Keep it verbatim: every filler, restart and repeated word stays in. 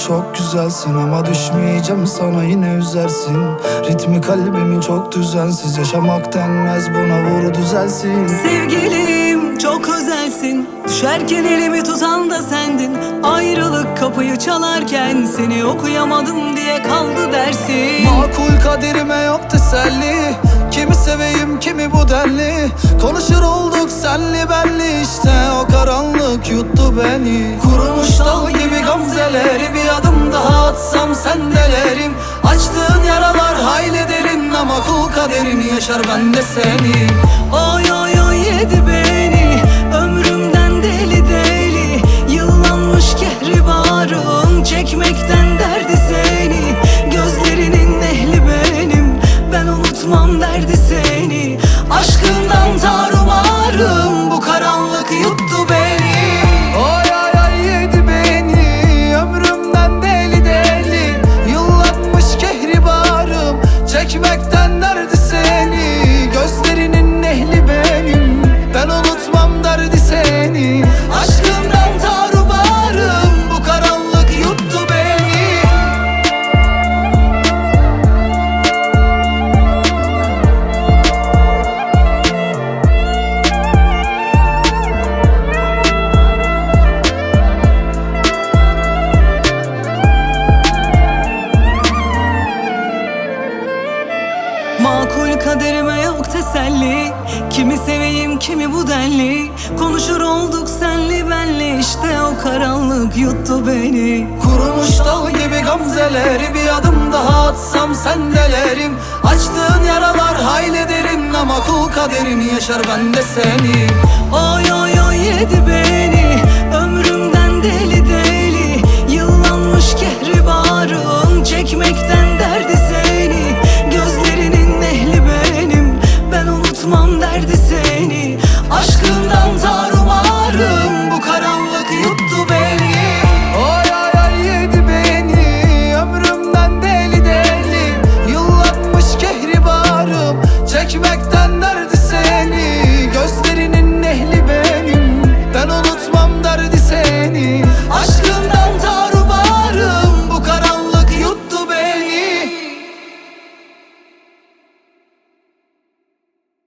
çok güzelsin ama düşmeyeceğim sana, yine üzersin. Ritmi kalbimin çok düzensiz, yaşamak denmez buna, vur düzelsin. Sevgilim çok özelsin, düşerken elimi tutan da sendin. Ayrılık kapıyı çalarken seni okuyamadım diye kaldı dersin. Makul kaderime yok teselli, kimi seveyim kimi bu denli. Konuşur olduk senli benli, işte o karanlık yuttu beni. Kurumuş dal gibi gamzeleri, bir adım daha atsam sendelerim. Açtığın yaralar hayli derin ama kul kaderini yaşar ben de seni. Oy oy oy yedi beni, ömrümden deli deli. Yıllanmış kehribarım, çekmekten derdi seni. Gözlerinin ehli benim, ben unutmam derdi seni. Aşkından tarumarım, bu karanlık yuttu beni. Oy oy oy yedi beni, ömrümden deli deli. Yıllanmış kehribarım, çekmekten derdi seni. Gözlerinin ehli benim, ben unutmam derdi seni. Aşkımdan tarumarım, bu karanlık yuttu beni. Makul kaderime yok teselli, kimi seveyim kimi bu denli. Konuşur olduk senli benli, işte o karanlık yuttu beni. Kurumuş dal gibi gamzeleri, bir adım daha atsam sendelerim. Açtığın yaralar hayli derin ama kul kaderini yaşar ben de seni. Oy oy oy yedi beni,